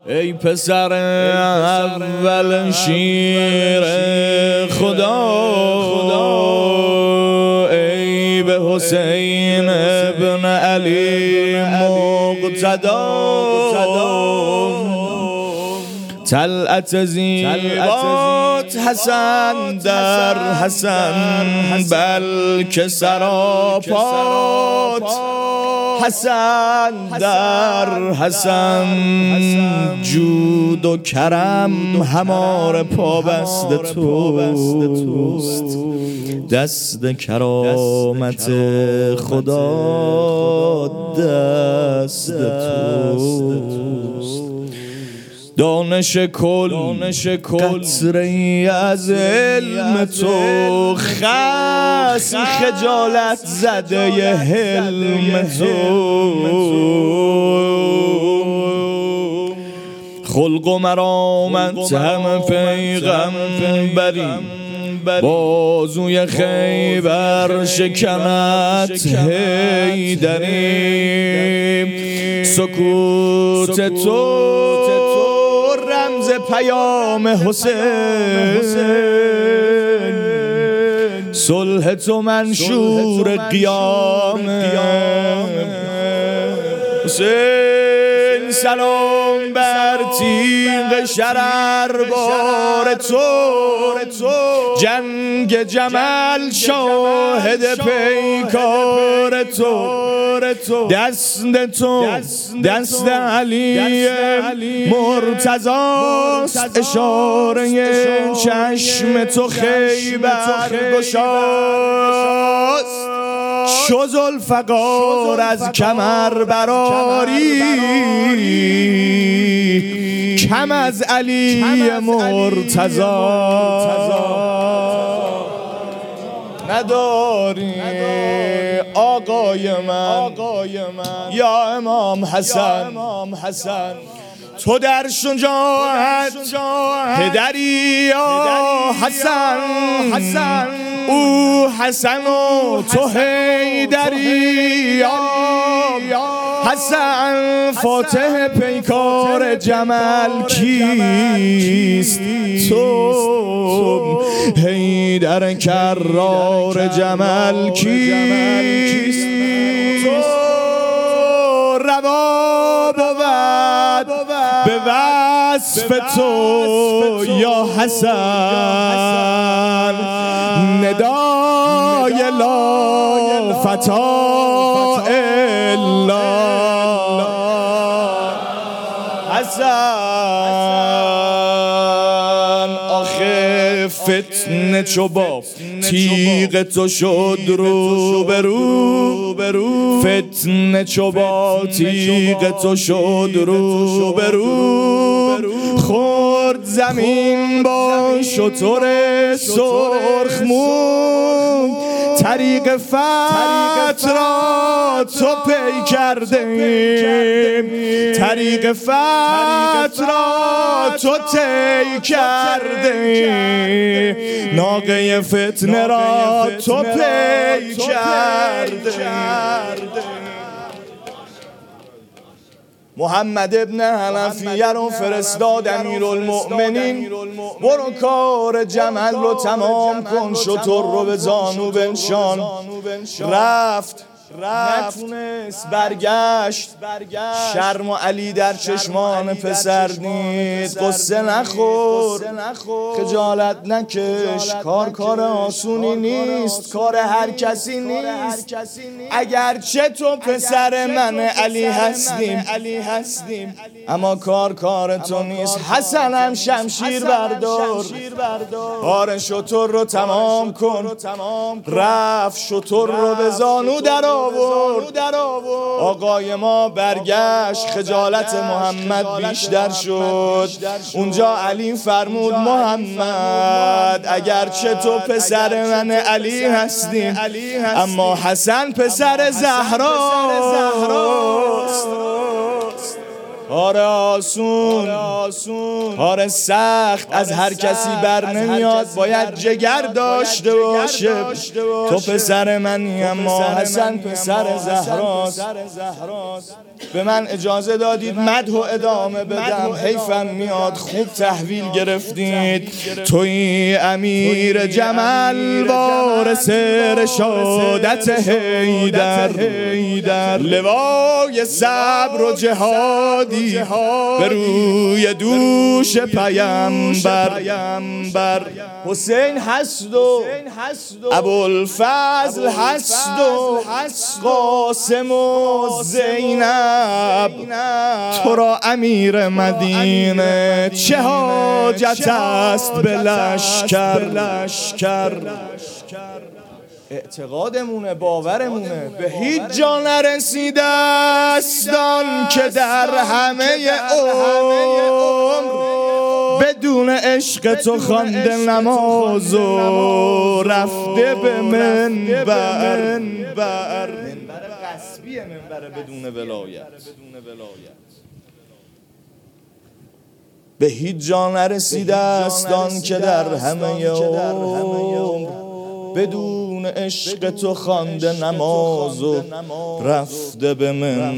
ای پسر اول شیر خدا، ای به حسین ابن علی مقتدا، طلعت زیبات حسن در حسن، بلکه سراپات حسن در حسن، جود و کرم همار پابست توست، دست کرامت خدا دست توست. دانش کل قطره‌ای از علم تو، خصم خجالت زده ی حلم تو، خلق و مرامت همه پیغمبری، بازوی خیبر شکنت حیدری، سکوت تو رمز پیام حسین، صلح تو منشور قیام حسین، سلام بر تیغ شرر بار تو، جنگ جمل شاهد پیکار تو، دست تو دست علی مرتضاست، اشاره چشم تو خیبر گشاست، چو ذوالفقار از کمر براری، کم از علی مرتضی نداری. آقای من یا امام حسن، تو در شجاعت پدری یا حسن، او حسن و تو حیدری یا حسن، فاتح پیکار جمل کیست؟ تو حیدر کرار جمل کیست؟ تو روا بود به وصف تو یا حسن، ندای لا فتا الا حسن. آخه فتنه چو با تیغ تو شد رو برو، فتنه چو با تیغ تو شد رو برو، خورد زمین با شتر سرخ مو، طریق فتح را تو پی کرده ایم، طریق فتح را تو طی کرده ایم، ناقه فتنه را تو پی کرده. محمد ابن حنفیه رو فرستاد امیرالمؤمنین، برو کار جمل رو تمام کن، شتر رو به زانو بنشان. رفت نتونست، برگشت، شرم و علی در چشمان پسر دید. قصه نخور، خجالت نکش، کار آسونی نیست، کار هر کسی نیست، اگرچه تو پسر من علی هستیم، اما کار تو نیست. حسنم شمشیر بردار، کار شتر رو تمام کن. رفت شتر رو به زانو در آورد. آقای ما برگشت، خجالت محمد بیشتر شد. اونجا علی فرمود محمد اگرچه تو پسر من علی هستیم، اما حسن پسر زهراست. کار آسون کار سخت از هر کسی بر نمیاد، باید جگر داشته باشه. تو پسر منی اما حسن پسر زهراست. به من اجازه دادید مدح و ادامه بدم، حیفم میاد خوب تحویل گرفتید. توی امیر جمل وارث رشادت حیدر، لوای صبر و جهادی به روی دوش پیامبر. حسین هست و ابوالفضل هست و قاسم و زینب، تو را امیر مدینه چه حاجت است به لشکر. اعتقادمونه، باورمونه، به هیچ جا نرسیده است آن که در همه عمر بدون عشق تو خوانده نماز و رفته به منبر. قصبیه منبر بدون ولایت. به هیچ جا نرسیده است آن که در همه عمر بدون عشق تو خوانده نماز و رفته به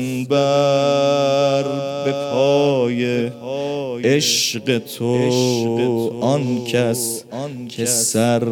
منبر. به پای عشق تو آن کس که سر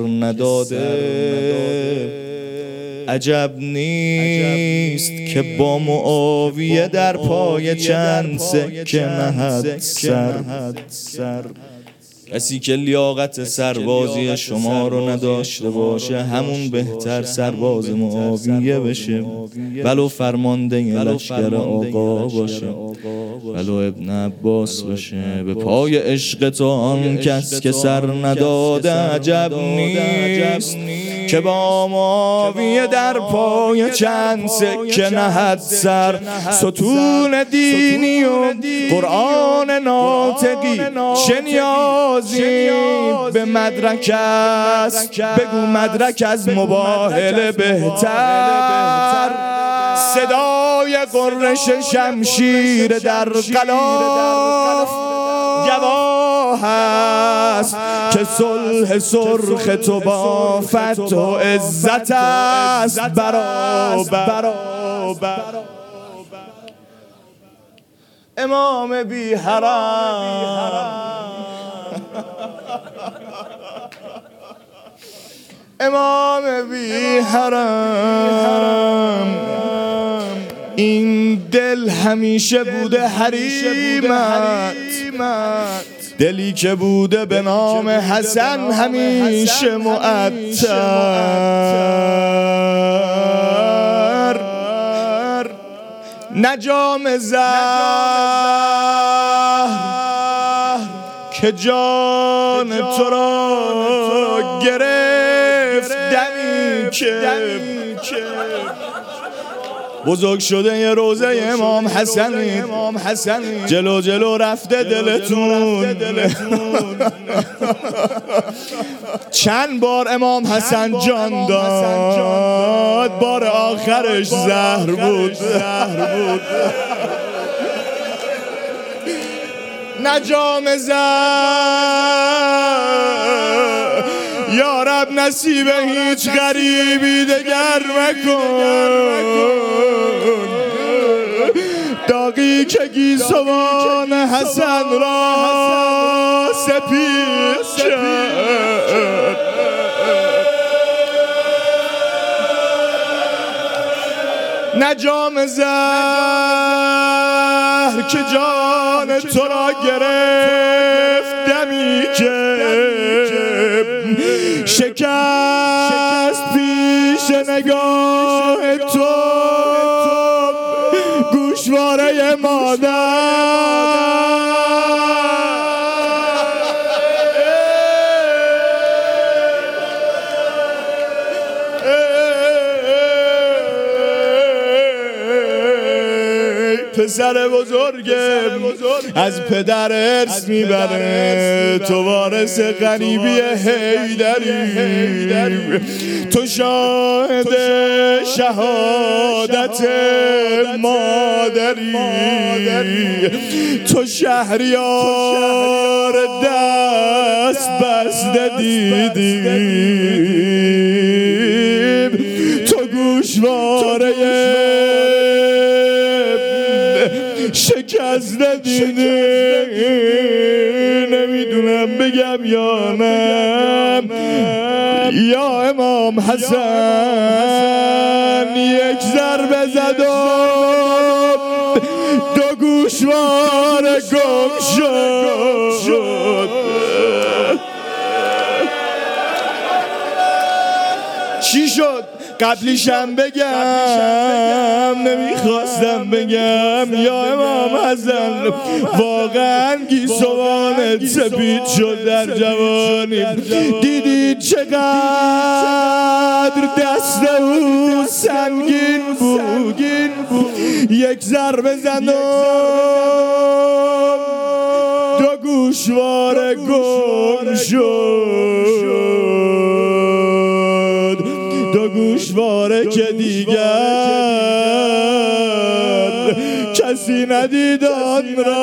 نداده، عجب نیست که با معاویه در پای چند سکه نهد سر. کسی که لیاقت سربازی شما رو نداشته باشه همون بهتر سرباز معاویه بشه، ولو فرمانده لشکر آقا باشه، ولو ابن عباس باشه. به پای عشق تو آن کس که سر نداده، عجب نیست که با معاویه در پای چند سکه نهد سر. ستون دینی و قرآن ناطقی چه نیازی به مدرک است؟ بگو مدرک از مباهله بهتر. صدای قرش شمشیر در غلاف گواه است که صلح سرخ تو با فتح و عزت است برابر. امام بی حرام، امام بی حرام، این دل همیشه بوده حریمت، دلی که بوده به نام حسن همیشه معطر. نه جام زهر که جان تو را گرفت، دمی که بزرگ شده یه روزه امام حسنی، جلو جلو رفته دلتون. چند بار امام حسن جان داد، بار آخرش زهر بود. نه جام زهر یا رب نصیب هیچ غریبی دگر مکن، داغی که گیسوان حسن را سپید کرد. نه جام زهر که جان تو را گرفت، دمی که شکست پیش نگاه تو، گوشواره مادر. پسر بزرگم از پدر ارث میبره، تو وارث غریبی حیدری، تو شاهد شهادت مادری، تو شهریار دست بسته دیدیم، تو گوشواره شکسته دیدیم. نمیدونم بگم یا نه، یا امام حسن یک ضربه زد و دو گوشواره گم شد. چی شد؟ قبلیشم بگم نمیخواستم بگم، یا امام حسن واقعا گیسوانت سپید شد در جوانی. دیدی چقدر دست او سنگین بود، یک ضربه زد و دو گوشواره گم شد، دو گوشواره که دیگر کسی ندید آن را،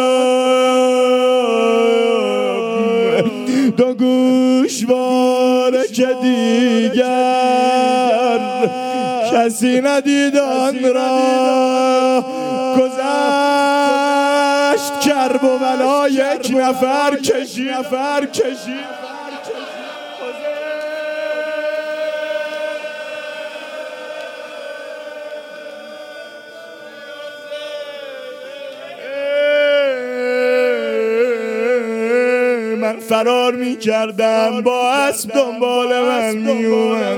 دو گوشواره که دیگر کسی ندید آن را. گذشت کرب و بلا یک نفر کشید. من فرار می کردم، با اسب دنبال من می اومد.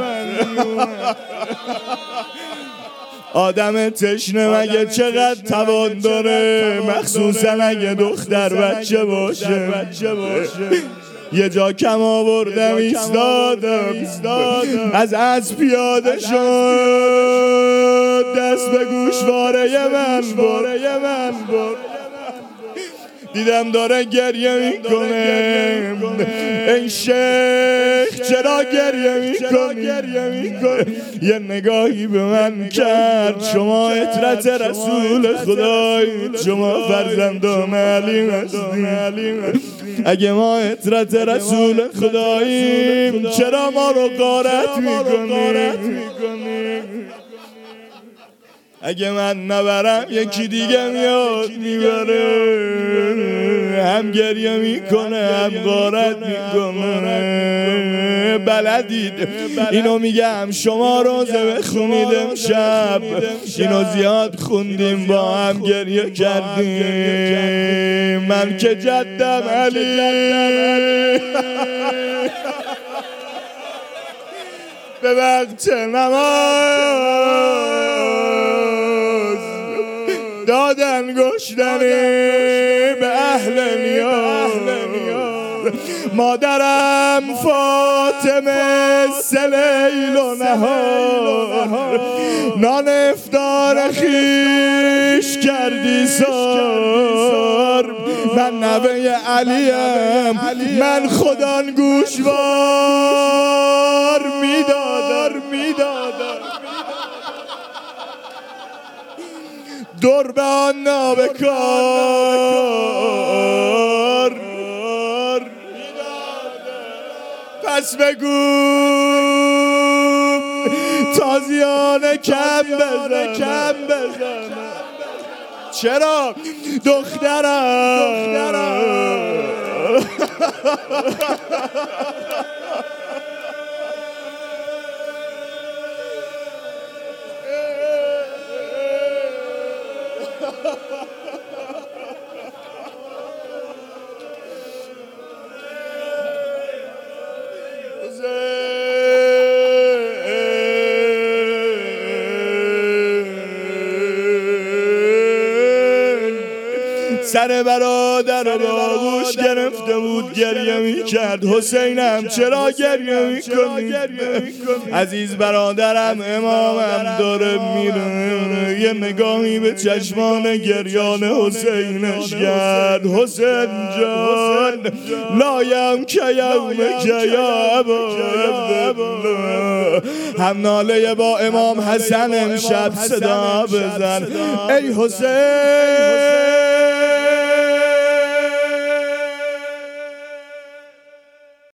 آدم تشنه مگه چقدر توان داره، مخصوصا اگه دختر بچه باشه. یه جا کم آوردم ایستادم، از اسب پیاده شد، دست به گوشواره من برد. دیدم داره گریه میکنه. ای شیخ چرا گریه میکنی؟ یه نگاهی به من کرد. شما عترت رسول خدایید، شما فرزندان علی هستید. اگه ما عترت رسول خداییم چرا ما رو غارت میکنی؟ اگه من نبرم یکی دیگه میاد میبره، هم گریه میکنه هم غارت میکنه. بلدید اینو میگم، شما روزه بخونید امشب، اینو زیاد خوندیم با هم گریه کردیم. من که جدم علی به وقت نماز دادن گشتنی به اهل نیاز. مادرم فاطمه سلیل و نهار، نان افطار خیش کردی سار. من نوه علیم، من خودان گوشوار میدادم. دور به آن نابکار، پس بگو تازیانه کم بزن. چرا دخترم سر برادر با آغوش گرفته بود، گریه میکرد. حسینم چرا گریه میکنی؟ عزیز برادرم امامم داره میره. یه نگاهی به چشمان گریان حسینش کرد. حسین جان لایم که یوم که یا ابا عبدالله، هم ناله با امام حسن امشب صدا بزن ای حسین.